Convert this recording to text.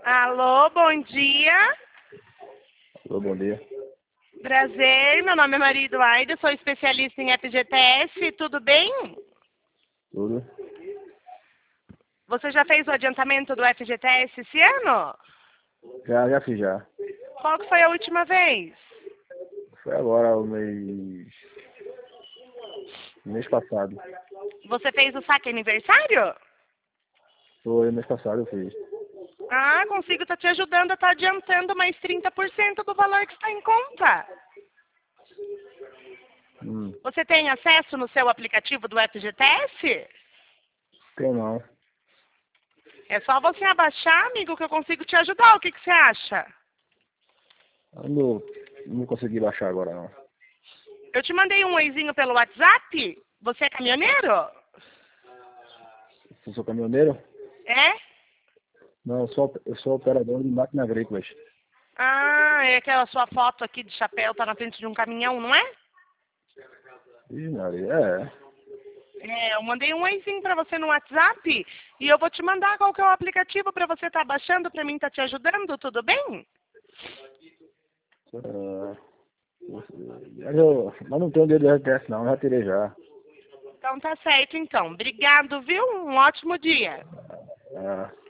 Alô, bom dia. Alô, bom dia. Prazer, meu nome é Maria Eduarda, sou especialista em FGTS, tudo bem? Tudo? Você já fez o adiantamento do FGTS esse ano? Já fiz já. Qual que foi a última vez? Foi agora o mês passado. Você fez o saque aniversário? Foi mês passado eu fiz. Ah, consigo estar te ajudando a estar adiantando mais 30% do valor que está em conta. Você tem acesso no seu aplicativo do FGTS? Tem não. É só você abaixar, amigo, que eu consigo te ajudar. O que você acha? Não consegui baixar agora não. Eu te mandei um oizinho pelo WhatsApp? Você é caminhoneiro? Eu sou caminhoneiro? É? Não, eu sou operador de máquinas agrícolas. Ah, é aquela sua foto aqui de chapéu, tá na frente de um caminhão, não é? Ih, Maria, É, eu mandei um oizinho pra você no WhatsApp e eu vou te mandar qual que é o aplicativo pra você estar baixando pra mim tá te ajudando, tudo bem? Mas não tenho dedo de RTS não, já tirei já. Então tá certo, então. Obrigado, viu? Um ótimo dia. Ah.